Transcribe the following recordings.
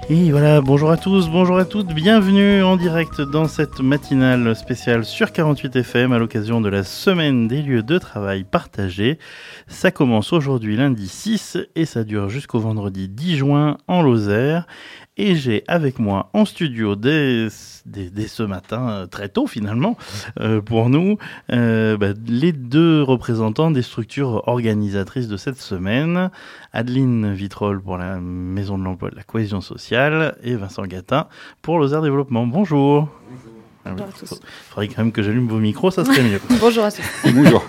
Et voilà, bonjour à tous, bonjour à toutes, bienvenue en direct dans cette matinale spéciale sur 48 FM à l'occasion de la semaine des lieux de travail partagés. Ça commence aujourd'hui lundi 6 et ça dure jusqu'au vendredi 10 juin en Lozère. Et j'ai avec moi en studio dès ce matin, très tôt finalement, pour nous, les deux représentants des structures organisatrices de cette semaine. Adeline Vitrolles pour la Maison de l'Emploi et de la Cohésion Sociale et Vincent Gatin pour Lozère Développement. Bonjour. Bonjour à tous. Il faudrait quand même que j'allume vos micros, ça serait mieux. Bonjour à tous. Bonjour.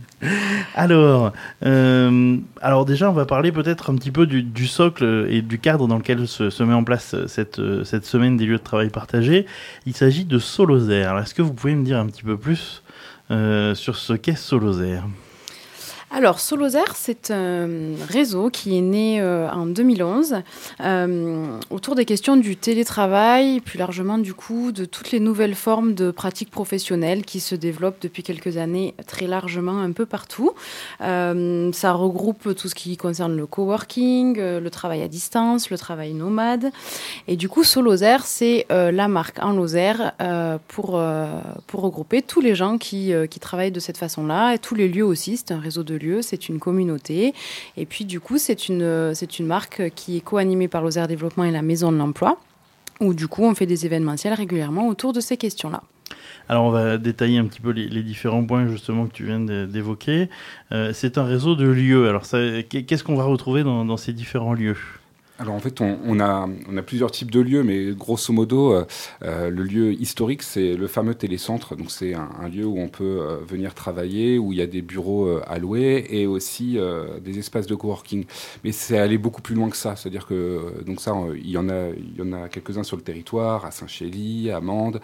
Alors déjà, on va parler peut-être un petit peu du socle et du cadre dans lequel se met en place cette semaine des lieux de travail partagés. Il s'agit de Solozère. Alors, est-ce que vous pouvez me dire un petit peu plus sur ce qu'est Solozère ? Alors, Solozère, c'est un réseau qui est né en 2011 autour des questions du télétravail, plus largement du coup de toutes les nouvelles formes de pratiques professionnelles qui se développent depuis quelques années très largement un peu partout. Ça regroupe tout ce qui concerne le coworking, le travail à distance, le travail nomade. Et du coup, Solozère, c'est la marque en Lozère pour regrouper tous les gens qui travaillent de cette façon-là et tous les lieux aussi. C'est un réseau de lieux, c'est une communauté. Et puis, du coup, c'est une marque qui est co-animée par Lozère Développement et la Maison de l'Emploi, où, du coup, on fait des événementiels régulièrement autour de ces questions-là. Alors, on va détailler un petit peu les différents points, justement, que tu viens d'évoquer. C'est un réseau de lieux. Alors, qu'est-ce qu'on va retrouver dans ces différents lieux ? Alors en fait, on a plusieurs types de lieux, mais grosso modo, le lieu historique, c'est le fameux télécentre. Donc c'est un lieu où on peut venir travailler, où il y a des bureaux à louer et aussi des espaces de coworking. Mais c'est aller beaucoup plus loin que ça. C'est-à-dire que donc ça, il y en a quelques-uns sur le territoire, à Saint-Chély, à Mende,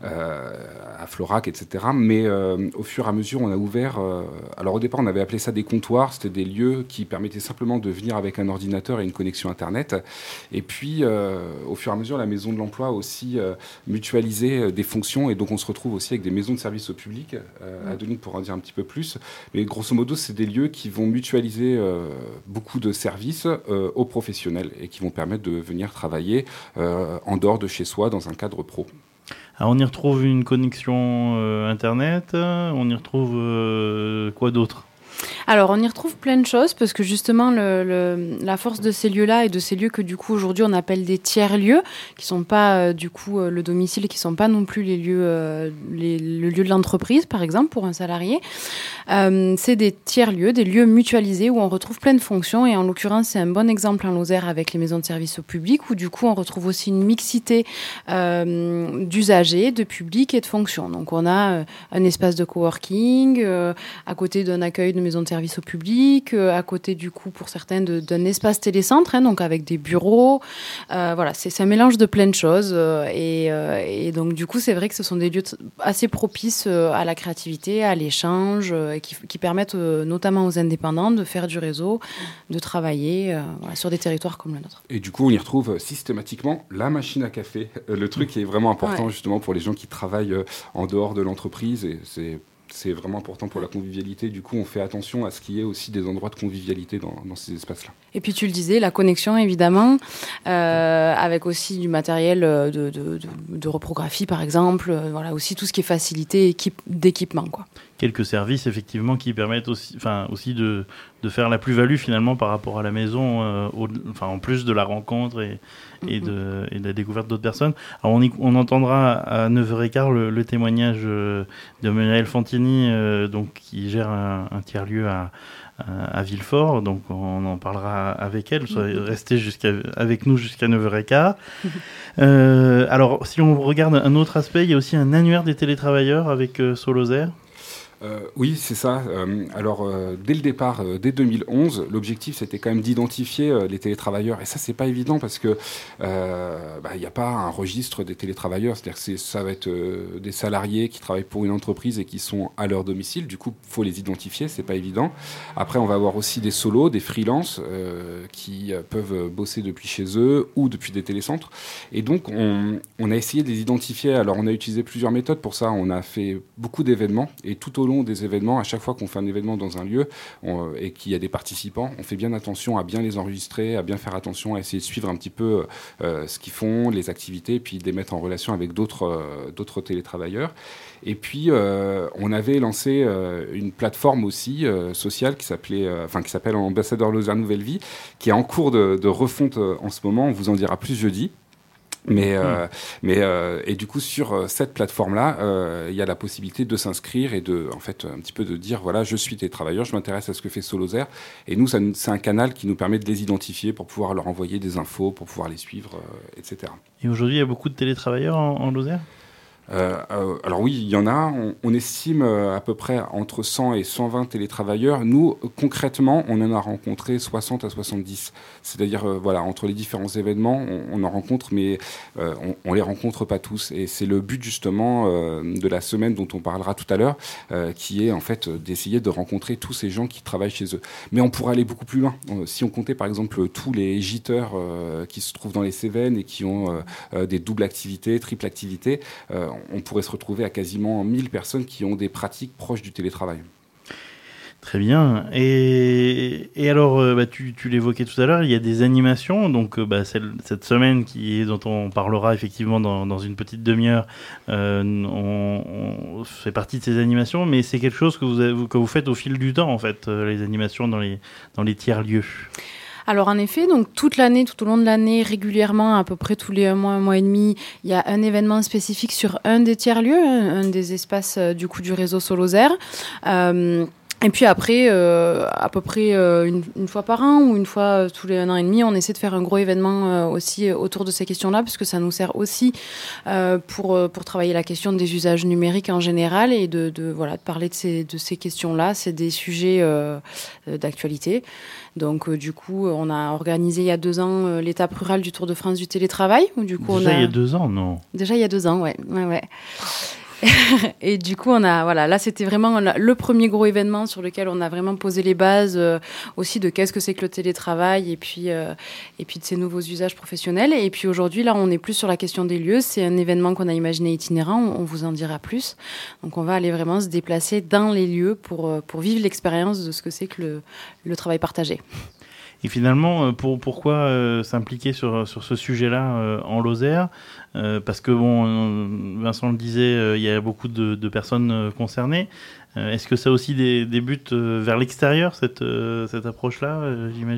à Florac, etc. Mais au fur et à mesure, on a ouvert. Alors au départ, on avait appelé ça des comptoirs. C'était des lieux qui permettaient simplement de venir avec un ordinateur et une connexion Internet. Et puis, au fur et à mesure, la Maison de l'Emploi a aussi mutualisé des fonctions. Et donc, on se retrouve aussi avec des maisons de services au public. Adeline pourra en dire un petit peu plus. Mais grosso modo, c'est des lieux qui vont mutualiser beaucoup de services aux professionnels et qui vont permettre de venir travailler en dehors de chez soi dans un cadre pro. Alors, on y retrouve une connexion Internet. On y retrouve quoi d'autre ? Alors, on y retrouve plein de choses parce que justement, la force de ces lieux-là et de ces lieux que du coup aujourd'hui on appelle des tiers-lieux, qui sont pas du coup le domicile, qui sont pas non plus le lieu de l'entreprise, par exemple, pour un salarié. C'est des tiers-lieux, des lieux mutualisés où on retrouve plein de fonctions et en l'occurrence, c'est un bon exemple en Lozère avec les maisons de services au public où du coup on retrouve aussi une mixité d'usagers, de public et de fonctions. Donc on a un espace de coworking à côté d'un accueil de maison de service au public, à côté du coup pour certains d'un espace télécentre, donc avec des bureaux. Voilà, c'est un mélange de plein de choses et donc du coup c'est vrai que ce sont des lieux assez propices à la créativité, à l'échange, qui permettent notamment aux indépendants de faire du réseau, de travailler sur des territoires comme le nôtre. Et du coup on y retrouve systématiquement la machine à café, le truc qui est vraiment important justement pour les gens qui travaillent en dehors de l'entreprise et c'est vraiment important pour la convivialité. Du coup, on fait attention à ce qu'il y ait aussi des endroits de convivialité dans ces espaces-là. Et puis, tu le disais, la connexion, évidemment, avec aussi du matériel de reprographie, par exemple. Voilà, aussi tout ce qui est facilité d'équipement, quoi. Quelques services, effectivement, qui permettent aussi de faire la plus-value, finalement, par rapport à la maison, en plus de la rencontre et de la découverte d'autres personnes. Alors, on entendra à 9h15 le témoignage de Manuel Fantini, qui gère un tiers-lieu à Villefort, donc on en parlera avec elle. Restez avec nous jusqu'à 9h15. Alors, si on regarde un autre aspect, il y a aussi un annuaire des télétravailleurs avec Solozère. Oui, c'est ça. Dès le départ, dès 2011, l'objectif, c'était quand même d'identifier les télétravailleurs. Et ça, c'est pas évident parce que y a pas un registre des télétravailleurs. C'est-à-dire que ça va être des salariés qui travaillent pour une entreprise et qui sont à leur domicile. Du coup, faut les identifier, c'est pas évident. Après, on va avoir aussi des solos, des freelances qui peuvent bosser depuis chez eux ou depuis des télécentres. Et donc, on a essayé de les identifier. Alors, on a utilisé plusieurs méthodes pour ça. On a fait beaucoup d'événements et tout au long long des événements, à chaque fois qu'on fait un événement dans un lieu et qu'il y a des participants, on fait bien attention à bien les enregistrer, à bien faire attention à essayer de suivre un petit peu ce qu'ils font, les activités, puis de les mettre en relation avec d'autres télétravailleurs. Et puis, on avait lancé une plateforme aussi sociale qui s'appelle Ambassadeur Lozère Nouvelle Vie, qui est en cours de refonte en ce moment. On vous en dira plus jeudi. Et du coup, sur cette plateforme-là, il y a la possibilité de s'inscrire et un petit peu de dire, voilà, je suis télétravailleur, je m'intéresse à ce que fait Solozère. Et nous, c'est un canal qui nous permet de les identifier pour pouvoir leur envoyer des infos, pour pouvoir les suivre, etc. Et aujourd'hui, il y a beaucoup de télétravailleurs en Lozère ? Alors oui, il y en a. On estime à peu près entre 100 et 120 télétravailleurs. Nous, concrètement, on en a rencontré 60 à 70. C'est-à-dire, entre les différents événements, on en rencontre, mais on les rencontre pas tous. Et c'est le but justement de la semaine dont on parlera tout à l'heure, qui est en fait d'essayer de rencontrer tous ces gens qui travaillent chez eux. Mais on pourrait aller beaucoup plus loin. Si on comptait par exemple tous les giteurs qui se trouvent dans les Cévennes et qui ont des doubles activités, triples activités, on pourrait se retrouver à quasiment 1000 personnes qui ont des pratiques proches du télétravail. Très bien. Et alors, tu l'évoquais tout à l'heure, il y a des animations. Donc, cette semaine dont on parlera effectivement dans une petite demi-heure, on fait partie de ces animations. Mais c'est quelque chose que vous faites au fil du temps, en fait, les animations dans les tiers-lieux. Alors en effet, donc toute l'année, tout au long de l'année, régulièrement, à peu près tous les un mois et demi, il y a un événement spécifique sur un des tiers-lieux, un des espaces du réseau Solozère. Et puis après, à peu près une fois par an ou une fois tous les 1 an et demi, on essaie de faire un gros événement aussi autour de ces questions-là, parce que ça nous sert aussi pour travailler la question des usages numériques en général et de parler de ces questions-là. C'est des sujets d'actualité. Donc du coup, on a organisé il y a 2 ans l'étape rurale du Tour de France du télétravail. Où, du coup, il y a 2 ans, non ? Déjà il y a 2 ans, ouais. Et du coup, là, c'était vraiment le premier gros événement sur lequel on a vraiment posé les bases aussi de qu'est-ce que c'est que le télétravail et puis de ces nouveaux usages professionnels. Et puis aujourd'hui, là, on est plus sur la question des lieux. C'est un événement qu'on a imaginé itinérant. On vous en dira plus. Donc, on va aller vraiment se déplacer dans les lieux pour vivre l'expérience de ce que c'est que le travail partagé. Et finalement, pourquoi s'impliquer sur ce sujet-là en Lozère ? Parce que, Vincent le disait, il y a beaucoup de personnes concernées. Est-ce que ça a aussi des buts vers l'extérieur, cette approche-là, j'imagine ?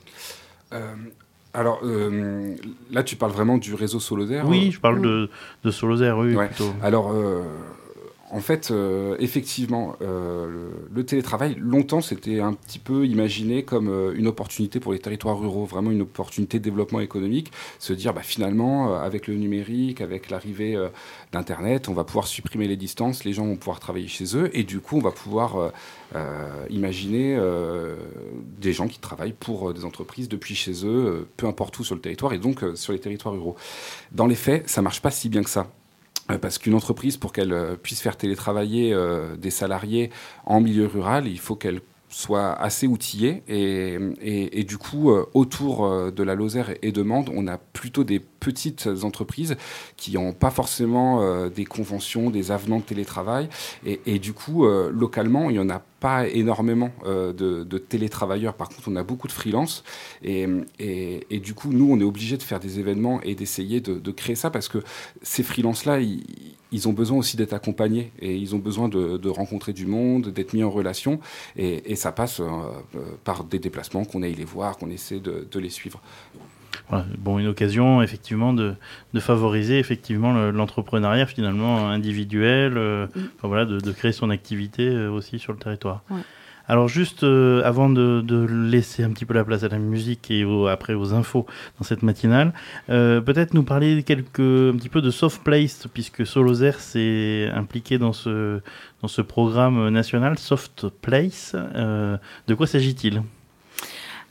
Alors, là, tu parles vraiment du réseau Solozère ? Oui, je parle de Solozère, oui, ouais. Plutôt. Alors... En fait, effectivement, le télétravail, longtemps, c'était un petit peu imaginé comme une opportunité pour les territoires ruraux, vraiment une opportunité de développement économique. Se dire, finalement, avec le numérique, avec l'arrivée d'Internet, on va pouvoir supprimer les distances, les gens vont pouvoir travailler chez eux, et du coup, on va pouvoir imaginer des gens qui travaillent pour des entreprises depuis chez eux, peu importe où sur le territoire, et donc sur les territoires ruraux. Dans les faits, ça ne marche pas si bien que ça. Parce qu'une entreprise, pour qu'elle puisse faire télétravailler des salariés en milieu rural, il faut qu'elle soit assez outillée. Et du coup, autour de la Lozère et de Mende, on a plutôt des petites entreprises qui n'ont pas forcément des conventions, des avenants de télétravail. Et du coup, localement, il n'y en a pas énormément de télétravailleurs. Par contre, on a beaucoup de freelance. Et du coup, nous, on est obligés de faire des événements et d'essayer de créer ça parce que ces freelances-là, ils ont besoin aussi d'être accompagnés et ils ont besoin de rencontrer du monde, d'être mis en relation. Et ça passe par des déplacements, qu'on aille les voir, qu'on essaie de les suivre. Voilà, une occasion effectivement de favoriser effectivement l'entrepreneuriat finalement individuel, de créer son activité aussi sur le territoire. Ouais. Alors juste avant de laisser un petit peu la place à la musique et après aux infos dans cette matinale, peut-être nous parler un petit peu de Soft Place, puisque Solozère s'est impliqué dans ce programme national Soft Place. De quoi s'agit-il ?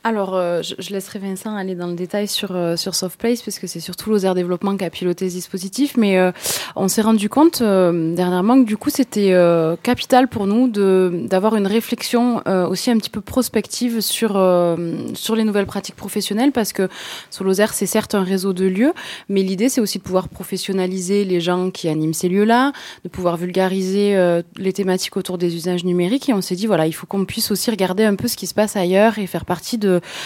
Alors, je laisserai Vincent aller dans le détail sur Softplace, parce que c'est surtout Lozère Développement qui a piloté ce dispositif, mais on s'est rendu compte dernièrement que du coup c'était capital pour nous d'avoir une réflexion aussi un petit peu prospective sur les nouvelles pratiques professionnelles, parce que Lozère, c'est certes un réseau de lieux, mais l'idée c'est aussi de pouvoir professionnaliser les gens qui animent ces lieux-là, de pouvoir vulgariser les thématiques autour des usages numériques, et on s'est dit voilà, il faut qu'on puisse aussi regarder un peu ce qui se passe ailleurs et faire partie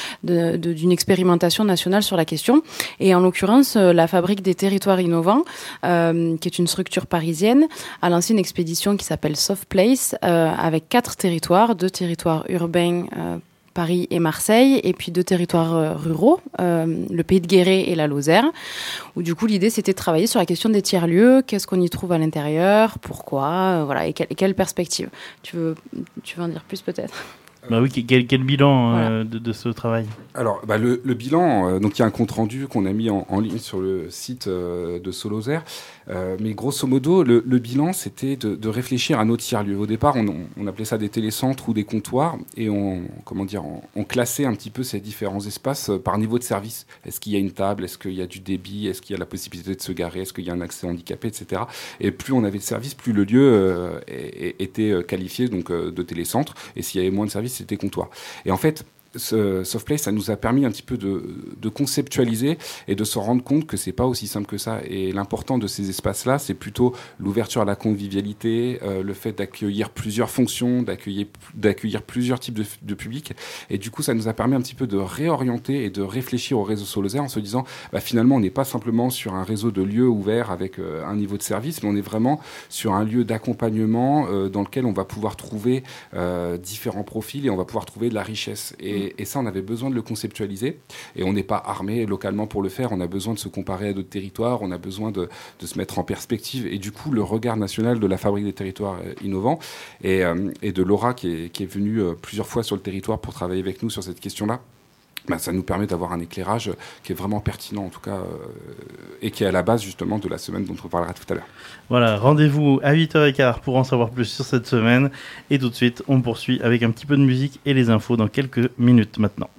d'une expérimentation nationale sur la question. Et en l'occurrence, la Fabrique des territoires innovants, qui est une structure parisienne, a lancé une expédition qui s'appelle Softplace, avec 4 territoires, 2 territoires urbains, Paris et Marseille, et puis 2 territoires ruraux, le Pays de Guéret et la Lozère, où du coup l'idée c'était de travailler sur la question des tiers-lieux, qu'est-ce qu'on y trouve à l'intérieur, pourquoi, voilà, et quelle perspective. Tu veux en dire plus peut-être ? Bah oui, quel bilan de ce travail ? Alors, le bilan, donc il y a un compte rendu qu'on a mis en ligne sur le site de Solozère, mais grosso modo, le bilan, c'était de réfléchir à nos tiers-lieux. Au départ, on appelait ça des télécentres ou des comptoirs, et on classait un petit peu ces différents espaces par niveau de service. Est-ce qu'il y a une table ? Est-ce qu'il y a du débit ? Est-ce qu'il y a la possibilité de se garer ? Est-ce qu'il y a un accès handicapé, etc. Et plus on avait de services, plus le lieu était qualifié donc de télécentre, et s'il y avait moins de services, c'était comptoir. Et en fait, ce Softplace, ça nous a permis un petit peu de conceptualiser et de se rendre compte que c'est pas aussi simple que ça. Et l'important de ces espaces-là, c'est plutôt l'ouverture à la convivialité, le fait d'accueillir plusieurs fonctions, d'accueillir plusieurs types de publics. Et du coup, ça nous a permis un petit peu de réorienter et de réfléchir au réseau Solozère en se disant, finalement, on n'est pas simplement sur un réseau de lieux ouverts avec un niveau de service, mais on est vraiment sur un lieu d'accompagnement dans lequel on va pouvoir trouver différents profils et on va pouvoir trouver de la richesse. Et ça, on avait besoin de le conceptualiser. Et on n'est pas armé localement pour le faire. On a besoin de se comparer à d'autres territoires. On a besoin de se mettre en perspective. Et du coup, le regard national de la Fabrique des territoires innovants et de Laura, qui est venue plusieurs fois sur le territoire pour travailler avec nous sur cette question-là, ça nous permet d'avoir un éclairage qui est vraiment pertinent, en tout cas, et qui est à la base, justement, de la semaine dont on parlera tout à l'heure. Voilà, rendez-vous à 8h15 pour en savoir plus sur cette semaine. Et tout de suite, on poursuit avec un petit peu de musique et les infos dans quelques minutes maintenant.